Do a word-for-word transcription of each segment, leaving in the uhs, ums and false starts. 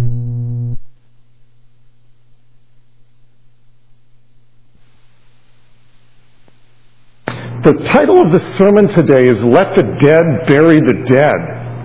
The title of the sermon today is Let the Dead Bury the Dead.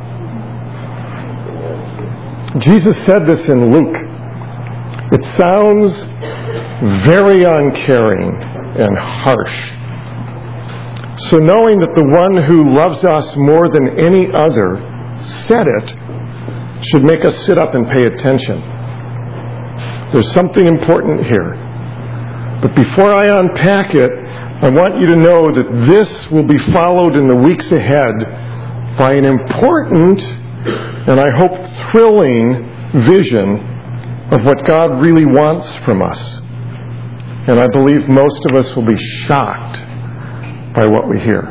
Jesus said this in Luke. It sounds very uncaring and harsh. So knowing that the one who loves us more than any other said it should make us sit up and pay attention. There's something important here. But before I unpack it, I want you to know that this will be followed in the weeks ahead by an important and I hope thrilling vision of what God really wants from us. And I believe most of us will be shocked by what we hear.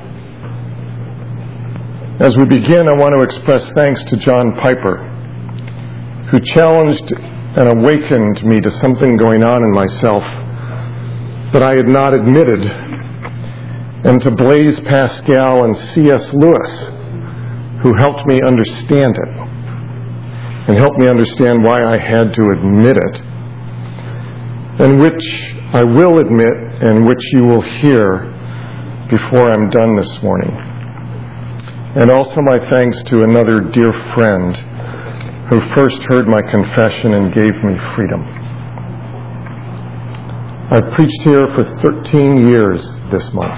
As we begin, I want to express thanks to John Piper, who challenged and awakened me to something going on in myself that I had not admitted, and to Blaise Pascal and C S Lewis, who helped me understand it, and helped me understand why I had to admit it, and which I will admit, and which you will hear before I'm done this morning. And also my thanks to another dear friend who first heard my confession and gave me freedom. I've preached here for thirteen years this month.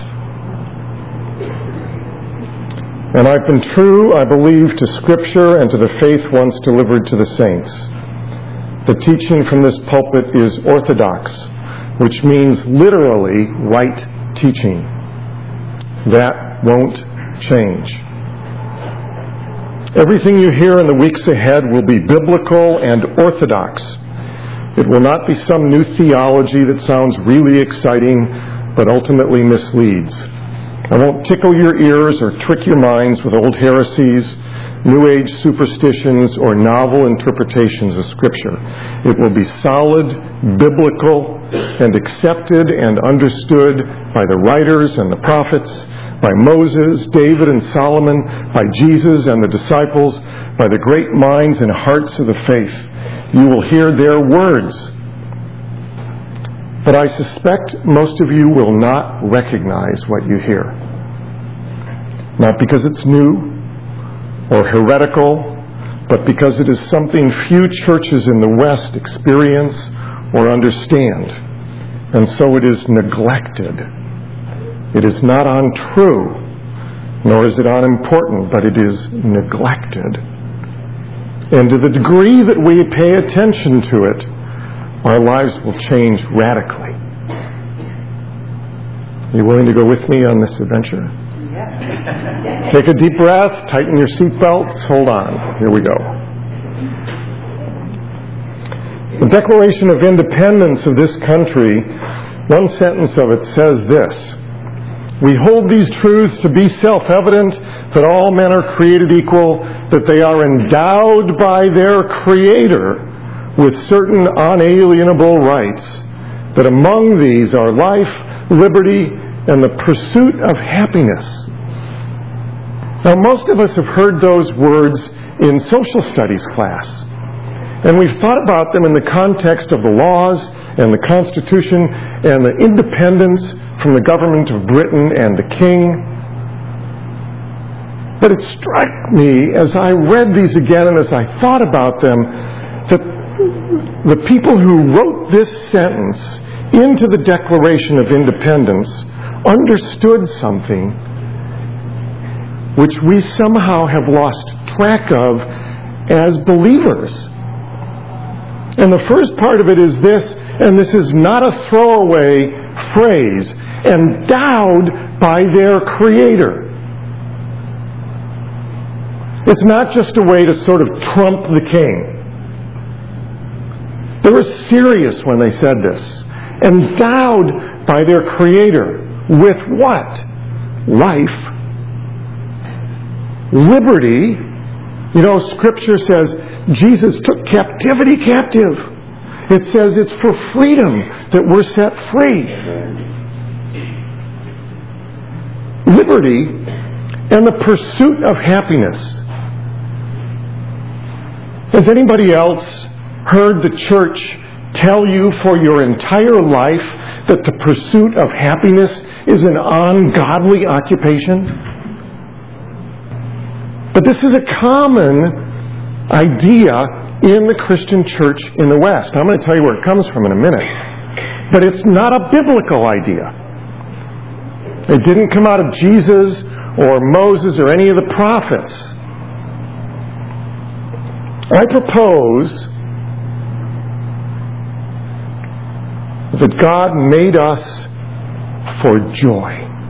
And I've been true, I believe, to Scripture and to the faith once delivered to the saints. The teaching from this pulpit is orthodox, which means literally right teaching. That won't change. Everything you hear in the weeks ahead will be biblical and orthodox. It will not be some new theology that sounds really exciting, but ultimately misleads. I won't tickle your ears or trick your minds with old heresies, New Age superstitions, or novel interpretations of Scripture. It will be solid, biblical, and accepted and understood by the writers and the prophets, by Moses, David, and Solomon, by Jesus and the disciples, by the great minds and hearts of the faith. You will hear their words. But I suspect most of you will not recognize what you hear. Not because it's new or heretical, but because it is something few churches in the West experience or understand. And so it is neglected. It is not untrue, nor is it unimportant, but it is neglected. And to the degree that we pay attention to it, our lives will change radically. Are you willing to go with me on this adventure? Yeah. Take a deep breath, tighten your seatbelts, hold on. Here we go. The Declaration of Independence of this country, one sentence of it says this: "We hold these truths to be self-evident, that all men are created equal, that they are endowed by their Creator with certain unalienable rights, that among these are life, liberty, and the pursuit of happiness." Now, most of us have heard those words in social studies class, and we've thought about them in the context of the laws and the Constitution and the independence from the government of Britain and the King. But it struck me as I read these again and as I thought about them that the people who wrote this sentence into the Declaration of Independence understood something which we somehow have lost track of as believers. And the first part of it is this, and this is not a throwaway phrase: endowed by their Creator. It's not just a way to sort of trump the king. They were serious when they said this. Endowed by their Creator with what? Life, liberty. You know, Scripture says Jesus took captivity captive. It says it's for freedom that we're set free. Liberty and the pursuit of happiness. Has anybody else heard the church tell you for your entire life that the pursuit of happiness is an ungodly occupation? But this is a common idea in the Christian church in the West. I'm going to tell you where it comes from in a minute. But it's not a biblical idea. It didn't come out of Jesus or Moses or any of the prophets. I propose that God made us for joy.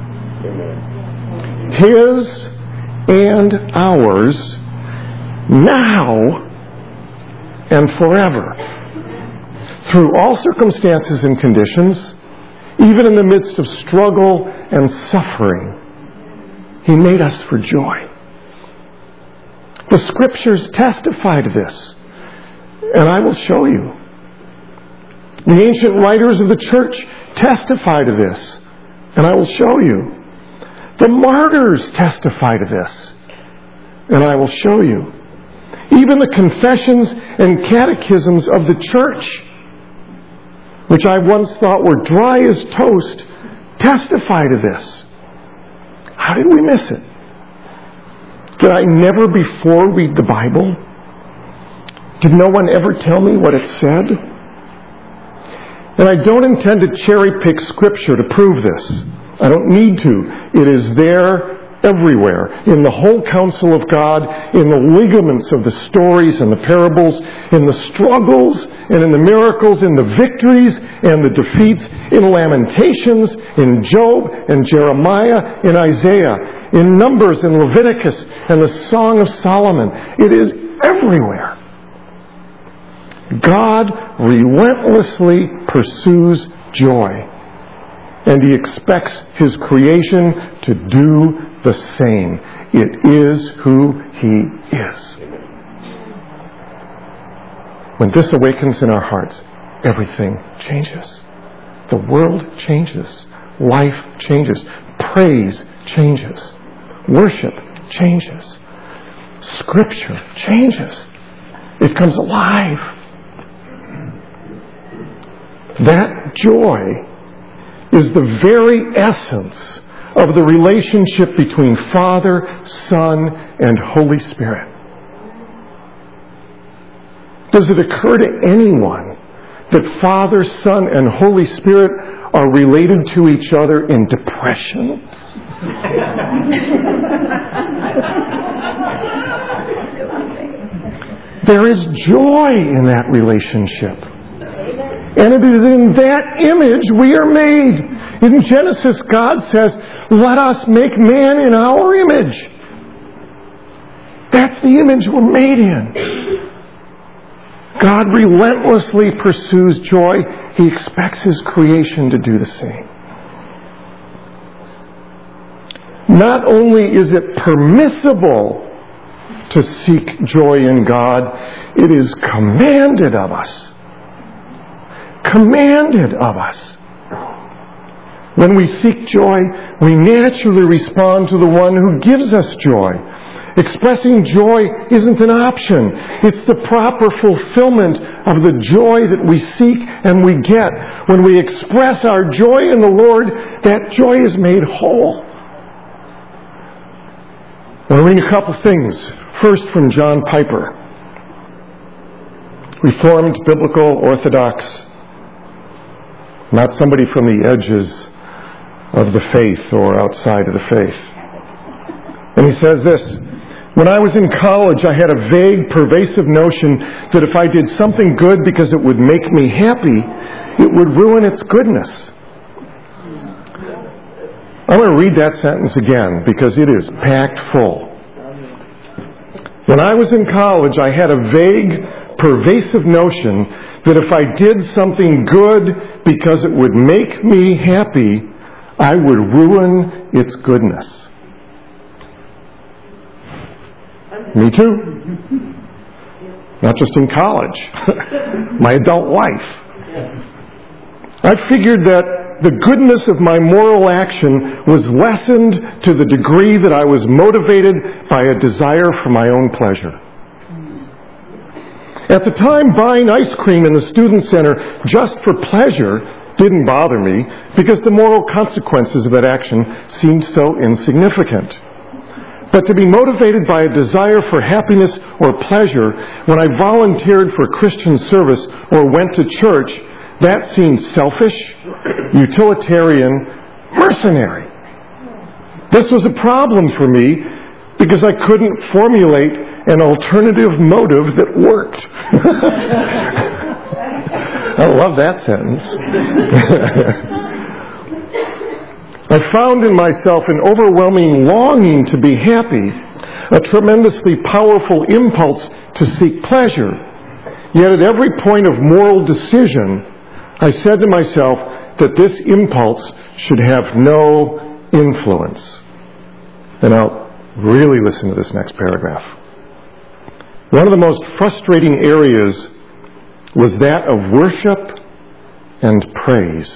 His and ours, now and forever. Through all circumstances and conditions, even in the midst of struggle and suffering, He made us for joy. The Scriptures testify to this, and I will show you. The ancient writers of the church testify to this, and I will show you. The martyrs testify to this, and I will show you. Even the confessions and catechisms of the church, which I once thought were dry as toast, testify to this. How did we miss it? Did I never before read the Bible? Did no one ever tell me what it said? And I don't intend to cherry-pick Scripture to prove this. I don't need to. It is there everywhere, in the whole counsel of God, in the ligaments of the stories and the parables, in the struggles and in the miracles, in the victories and the defeats, in Lamentations, in Job and Jeremiah, in Isaiah, in Numbers and Leviticus and the Song of Solomon. It is everywhere. God relentlessly pursues joy, and He expects His creation to do the same. It is who He is. When this awakens in our hearts, everything changes. The world changes. Life changes. Praise changes. Worship changes. Scripture changes. It comes alive. That joy is the very essence of the relationship between Father, Son, and Holy Spirit. Does it occur to anyone that Father, Son, and Holy Spirit are related to each other in depression? There is joy in that relationship. And it is in that image we are made. In Genesis, God says, let us make man in our image. That's the image we're made in. God relentlessly pursues joy. He expects His creation to do the same. Not only is it permissible to seek joy in God, it is commanded of us. Commanded of us. When we seek joy, we naturally respond to the one who gives us joy. Expressing joy isn't an option. It's the proper fulfillment of the joy that we seek and we get. When we express our joy in the Lord, that joy is made whole. I want to read a couple things. First, from John Piper, Reformed, Biblical, Orthodox, not somebody from the edges of the faith or outside of the faith. And he says this, when I was in college, I had a vague, pervasive notion that if I did something good because it would make me happy, it would ruin its goodness. I'm going to read that sentence again because it is packed full. When I was in college, I had a vague, pervasive notion that if I did something good because it would make me happy, I would ruin its goodness. Me too. Not just in college. My adult life. I figured that the goodness of my moral action was lessened to the degree that I was motivated by a desire for my own pleasure. At the time, buying ice cream in the student center just for pleasure didn't bother me because the moral consequences of that action seemed so insignificant. But to be motivated by a desire for happiness or pleasure when I volunteered for Christian service or went to church, that seemed selfish, utilitarian, mercenary. This was a problem for me because I couldn't formulate an alternative motive that worked. I love that sentence. I found in myself an overwhelming longing to be happy, a tremendously powerful impulse to seek pleasure. Yet at every point of moral decision, I said to myself that this impulse should have no influence. And now, really listen to this next paragraph. One of the most frustrating areas was that of worship and praise.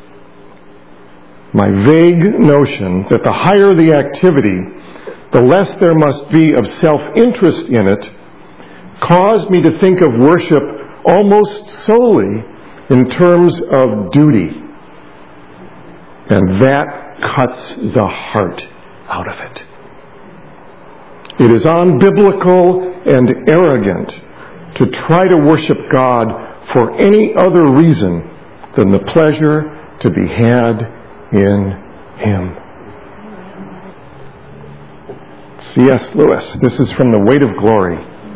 My vague notion that the higher the activity, the less there must be of self-interest in it, caused me to think of worship almost solely in terms of duty. And that cuts the heart out of it. It is unbiblical and arrogant to try to worship God for any other reason than the pleasure to be had in Him. C S Lewis. This is from The Weight of Glory.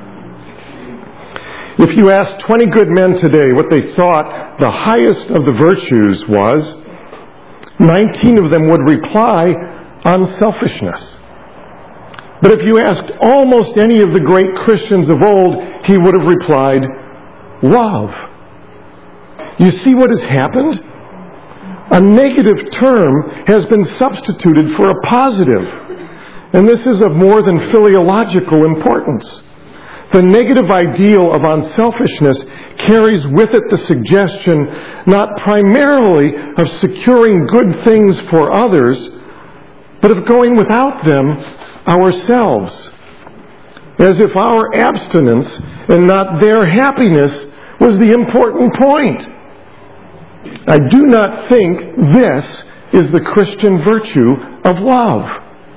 If you asked twenty good men today what they thought the highest of the virtues was, nineteen of them would reply, unselfishness. But if you asked almost any of the great Christians of old, he would have replied, love. You see what has happened? A negative term has been substituted for a positive. And this is of more than philological importance. The negative ideal of unselfishness carries with it the suggestion not primarily of securing good things for others, but of going without them ourselves, as if our abstinence and not their happiness was the important point. I do not think this is the Christian virtue of love.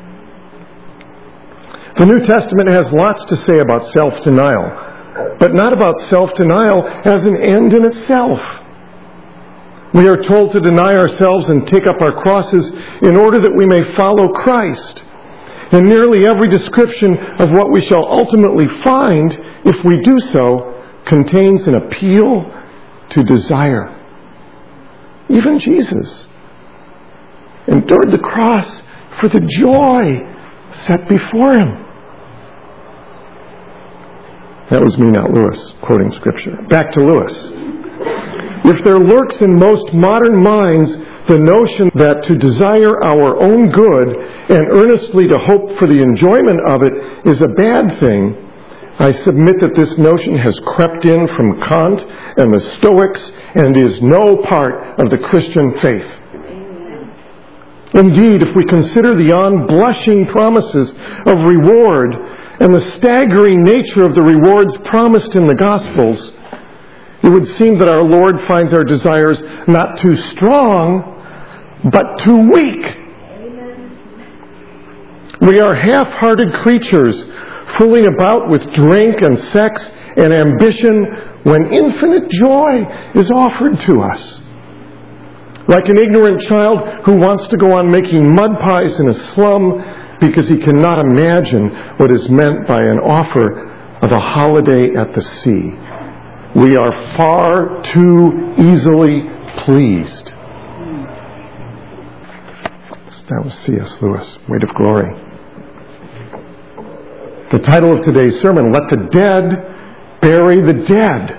The New Testament has lots to say about self-denial, but not about self-denial as an end in itself. We are told to deny ourselves and take up our crosses in order that we may follow Christ. And nearly every description of what we shall ultimately find, if we do so, contains an appeal to desire. Even Jesus endured the cross for the joy set before Him. That was me, not Lewis, quoting Scripture. Back to Lewis. If there lurks in most modern minds the notion that to desire our own good and earnestly to hope for the enjoyment of it is a bad thing, I submit that this notion has crept in from Kant and the Stoics and is no part of the Christian faith. Indeed, if we consider the unblushing promises of reward and the staggering nature of the rewards promised in the Gospels, it would seem that our Lord finds our desires not too strong, but too weak. We are half-hearted creatures fooling about with drink and sex and ambition when infinite joy is offered to us. Like an ignorant child who wants to go on making mud pies in a slum because he cannot imagine what is meant by an offer of a holiday at the sea. We are far too easily pleased. That was C S Lewis, Weight of Glory. The title of today's sermon, Let the Dead Bury the Dead.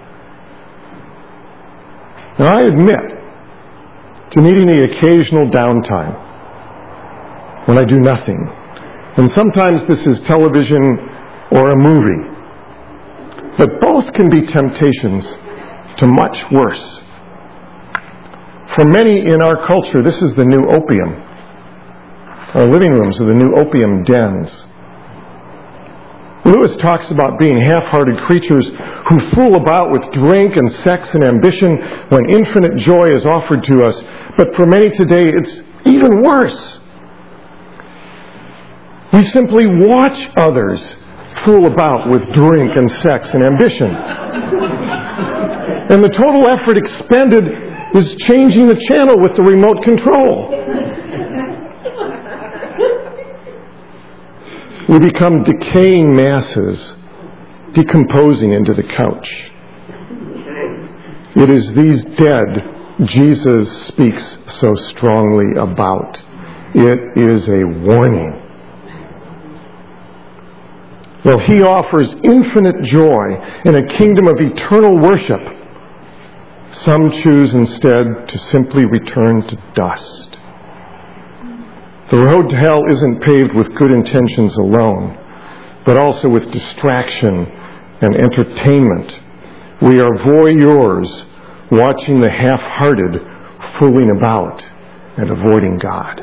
Now I admit to needing the occasional downtime when I do nothing. And sometimes this is television or a movie. But both can be temptations to much worse. For many in our culture, this is the new opium. Our living rooms are the new opium dens. Lewis talks about being half-hearted creatures who fool about with drink and sex and ambition when infinite joy is offered to us. But for many today, it's even worse. We simply watch others fool about with drink and sex and ambition. And the total effort expended is changing the channel with the remote control. We become decaying masses, decomposing into the couch. It is these dead Jesus speaks so strongly about. It is a warning. Well, he offers infinite joy in a kingdom of eternal worship. Some choose instead to simply return to dust. The road to hell isn't paved with good intentions alone, but also with distraction and entertainment. We are voyeurs watching the half-hearted fooling about and avoiding God.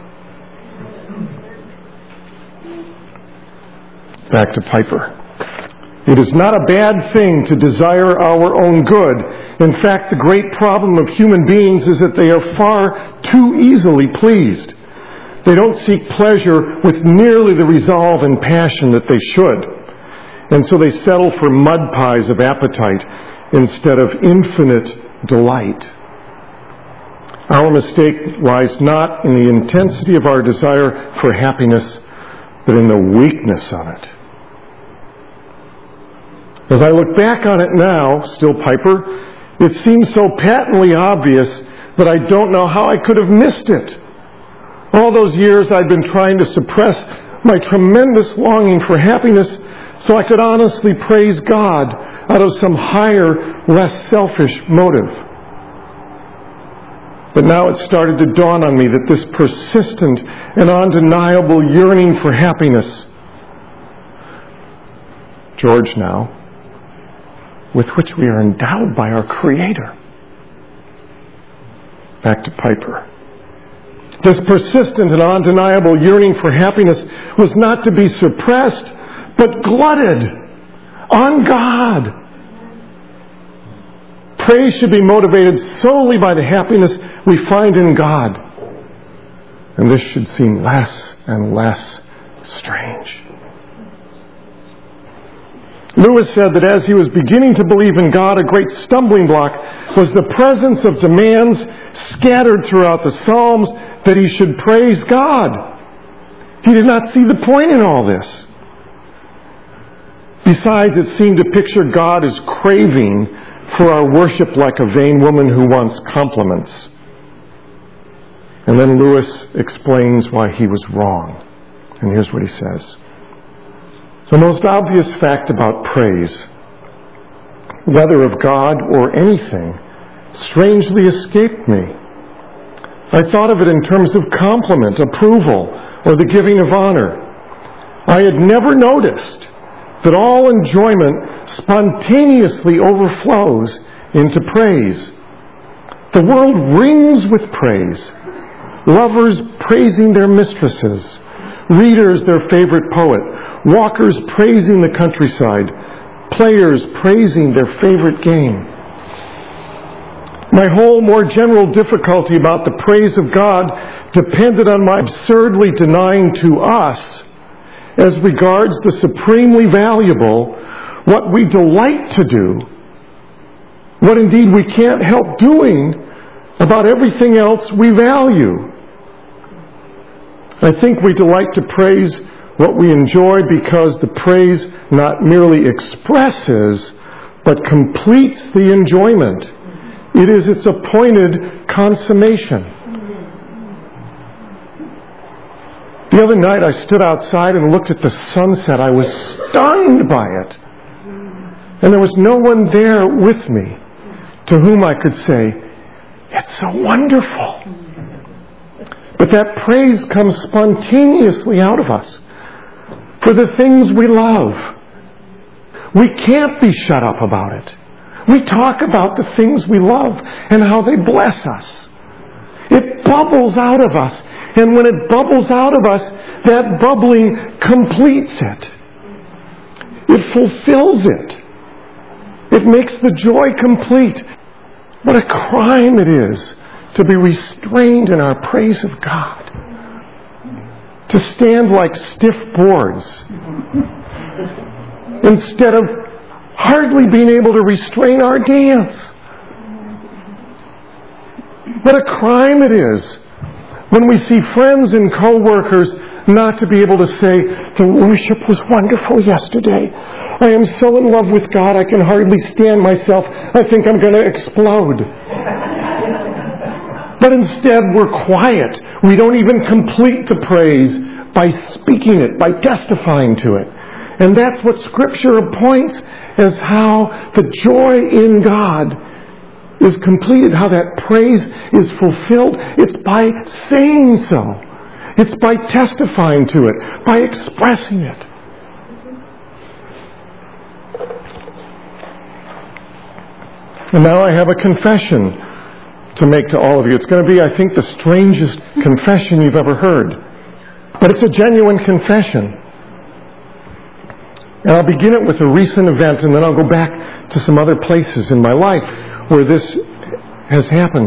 Back to Piper. It is not a bad thing to desire our own good. In fact, the great problem of human beings is that they are far too easily pleased. They don't seek pleasure with nearly the resolve and passion that they should. And so they settle for mud pies of appetite instead of infinite delight. Our mistake lies not in the intensity of our desire for happiness, but in the weakness of it. As I look back on it now, still Piper, it seems so patently obvious that I don't know how I could have missed it. All those years I'd been trying to suppress my tremendous longing for happiness so I could honestly praise God out of some higher, less selfish motive. But now it started to dawn on me that this persistent and undeniable yearning for happiness, George now, with which we are endowed by our Creator. Back to Piper. This persistent and undeniable yearning for happiness was not to be suppressed, but glutted on God. Praise should be motivated solely by the happiness we find in God. And this should seem less and less strange. Lewis said that as he was beginning to believe in God, a great stumbling block was the presence of demands scattered throughout the Psalms that he should praise God. He did not see the point in all this. Besides, it seemed to picture God as craving for our worship like a vain woman who wants compliments. And then Lewis explains why he was wrong. And here's what he says. The most obvious fact about praise, whether of God or anything, strangely escaped me. I thought of it in terms of compliment, approval, or the giving of honor. I had never noticed that all enjoyment spontaneously overflows into praise. The world rings with praise. Lovers praising their mistresses, readers their favorite poet, walkers praising the countryside, players praising their favorite game. My whole more general difficulty about the praise of God depended on my absurdly denying to us, as regards the supremely valuable, what we delight to do, what indeed we can't help doing about everything else we value. I think we delight to praise what we enjoy because the praise not merely expresses, but completes the enjoyment. It is its appointed consummation. The other night I stood outside and looked at the sunset. I was stunned by it. And there was no one there with me to whom I could say, "It's so wonderful." But that praise comes spontaneously out of us for the things we love. We can't be shut up about it. We talk about the things we love and how they bless us. It bubbles out of us. And when it bubbles out of us, that bubbling completes it. It fulfills it. It makes the joy complete. What a crime it is to be restrained in our praise of God. To stand like stiff boards instead of hardly being able to restrain our dance. What a crime it is when we see friends and co-workers not to be able to say, the worship was wonderful yesterday. I am so in love with God, I can hardly stand myself. I think I'm going to explode. But instead, we're quiet. We don't even complete the praise by speaking it, by testifying to it. And that's what Scripture points as how the joy in God is completed, how that praise is fulfilled. It's by saying so. It's by testifying to it, by expressing it. And now I have a confession to make to all of you. It's going to be, I think, the strangest confession you've ever heard. But it's a genuine confession. And I'll begin it with a recent event, and then I'll go back to some other places in my life where this has happened.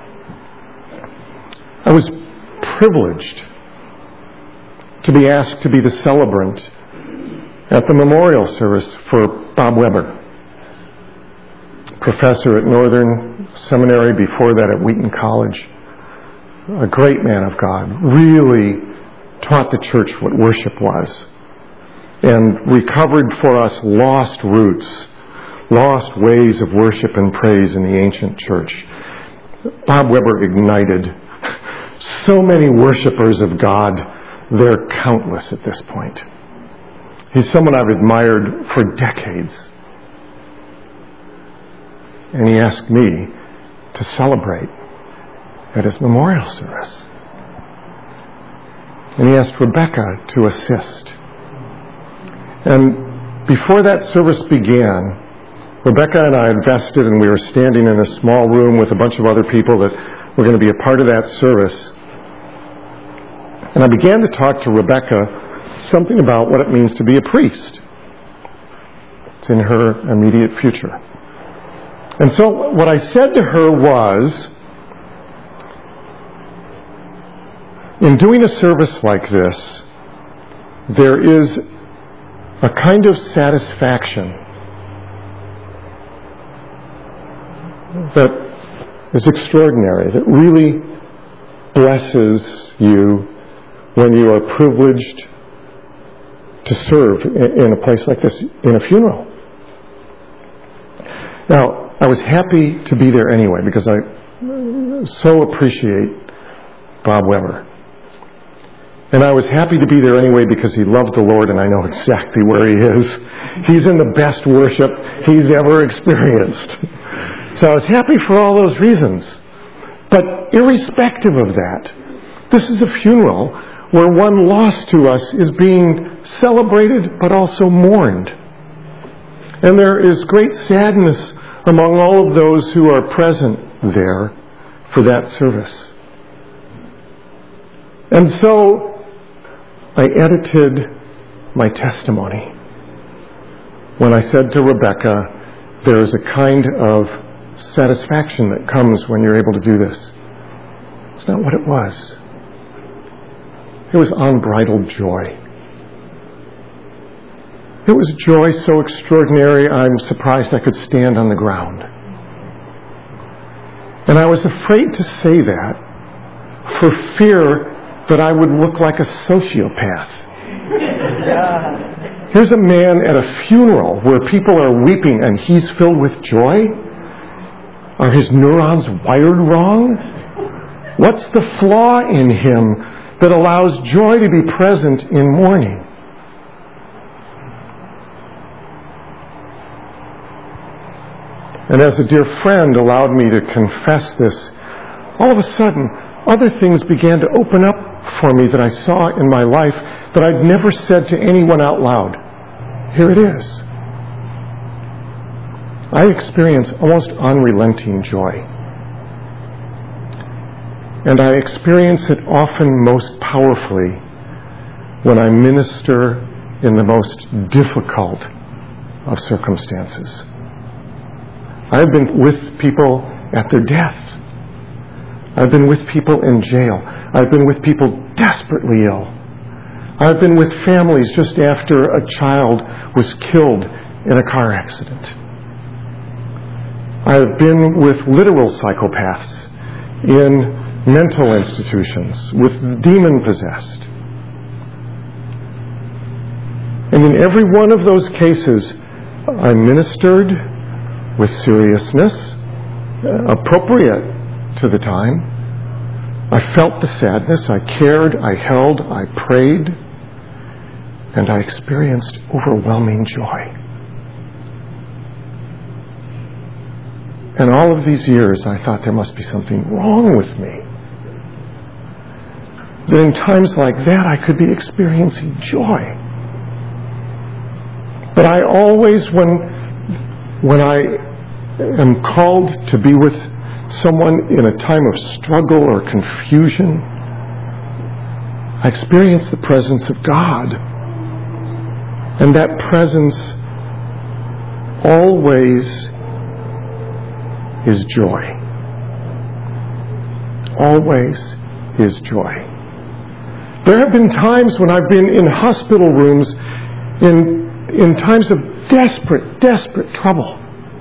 I was privileged to be asked to be the celebrant at the memorial service for Bob Weber, professor at Northern Seminary, before that at Wheaton College. A great man of God, really taught the church what worship was, and recovered for us lost roots, lost ways of worship and praise in the ancient church. Bob Weber ignited so many worshipers of God. They're countless at this point. He's someone I've admired for decades. And he asked me to celebrate at his memorial service. And he asked Rebecca to assist. And before that service began, Rebecca and I invested, and we were standing in a small room with a bunch of other people that were going to be a part of that service. And I began to talk to Rebecca something about what it means to be a priest. It's in her immediate future. And so what I said to her was, in doing a service like this, there is a kind of satisfaction that is extraordinary, that really blesses you when you are privileged to serve in a place like this, in a funeral. Now, I was happy to be there anyway, because I so appreciate Bob Weber. And I was happy to be there anyway because he loved the Lord, and I know exactly where he is. He's in the best worship he's ever experienced. So I was happy for all those reasons. But irrespective of that, this is a funeral where one loss to us is being celebrated but also mourned. And there is great sadness among all of those who are present there for that service. And so I edited my testimony when I said to Rebecca, there is a kind of satisfaction that comes when you're able to do this. It's not what it was. It was unbridled joy. It was joy so extraordinary, I'm surprised I could stand on the ground. And I was afraid to say that for fear that I would look like a sociopath. Here's a man at a funeral where people are weeping and he's filled with joy. Are his neurons wired wrong? What's the flaw in him that allows joy to be present in mourning? And as a dear friend allowed me to confess this, all of a sudden, other things began to open up for me that I saw in my life that I'd never said to anyone out loud. Here it is. I experience almost unrelenting joy. And I experience it often most powerfully when I minister in the most difficult of circumstances. I've been with people at their death. I've been with people in jail. I've been with people desperately ill. I've been with families just after a child was killed in a car accident. I've been with literal psychopaths in mental institutions, with demon-possessed. And in every one of those cases, I ministered with seriousness, appropriate to the time. I felt the sadness, I cared, I held, I prayed, and I experienced overwhelming joy. And all of these years I thought there must be something wrong with me. That in times like that I could be experiencing joy. But I always, when, when I am called to be with someone in a time of struggle or confusion, I experience the presence of God. And that presence always is joy. Always is joy. There have been times when I've been in hospital rooms in, in times of desperate, desperate trouble.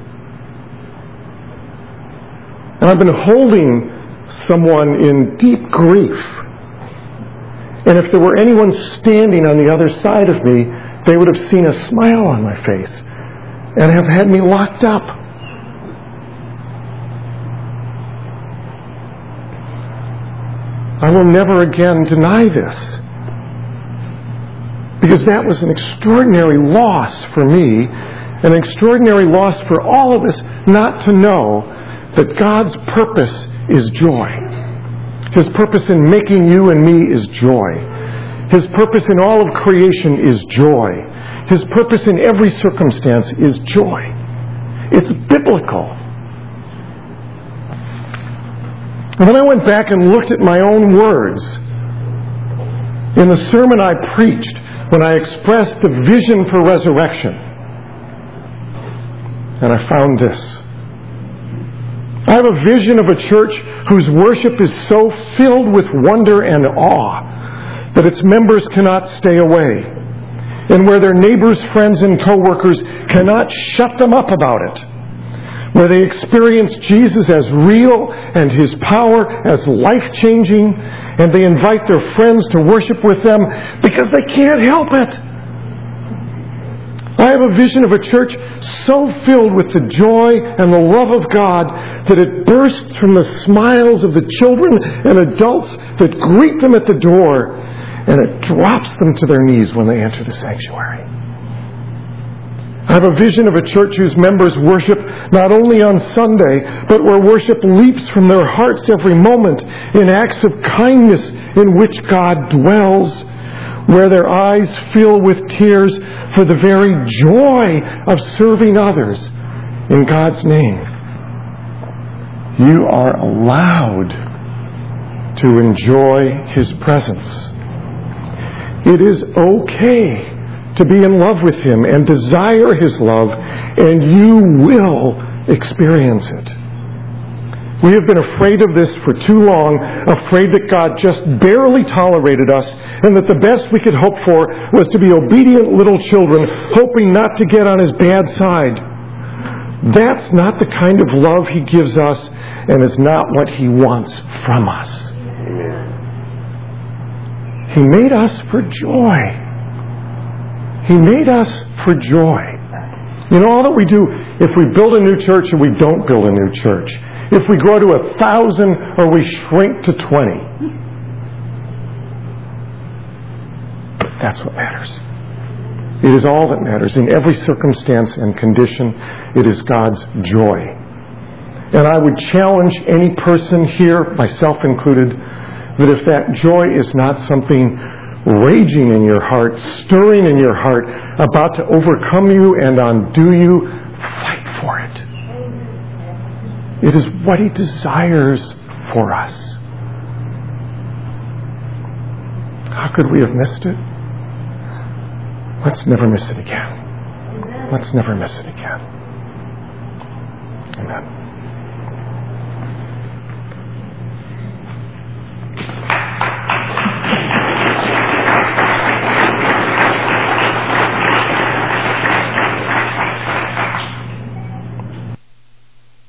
And I've been holding someone in deep grief. And if there were anyone standing on the other side of me, they would have seen a smile on my face and have had me locked up. I will never again deny this, because that was an extraordinary loss for me, an extraordinary loss for all of us not to know that God's purpose is joy. His purpose in making you and me is joy. His purpose in all of creation is joy. His purpose in every circumstance is joy. It's biblical. And then I went back and looked at my own words in the sermon I preached when I expressed the vision for resurrection. And I found this. I have a vision of a church whose worship is so filled with wonder and awe that its members cannot stay away, and where their neighbors, friends, and co-workers cannot shut them up about it, where they experience Jesus as real and His power as life-changing, and they invite their friends to worship with them because they can't help it. I have a vision of a church so filled with the joy and the love of God that it bursts from the smiles of the children and adults that greet them at the door, and it drops them to their knees when they enter the sanctuary. I have a vision of a church whose members worship not only on Sunday, but where worship leaps from their hearts every moment in acts of kindness in which God dwells, where their eyes fill with tears for the very joy of serving others in God's name. You are allowed to enjoy His presence. It is okay to be in love with Him and desire His love, and you will experience it. We have been afraid of this for too long, afraid that God just barely tolerated us, and that the best we could hope for was to be obedient little children, hoping not to get on His bad side. That's not the kind of love He gives us, and is not what He wants from us. He made us for joy. He made us for joy. You know, all that we do, if we build a new church or we don't build a new church, if we grow to a thousand or we shrink to twenty, that's what matters. It is all that matters. In every circumstance and condition, it is God's joy. And I would challenge any person here, myself included, that if that joy is not something raging in your heart, stirring in your heart, about to overcome you and undo you, fight for it. It is what He desires for us. How could we have missed it? Let's never miss it again. Let's never miss it again. Amen.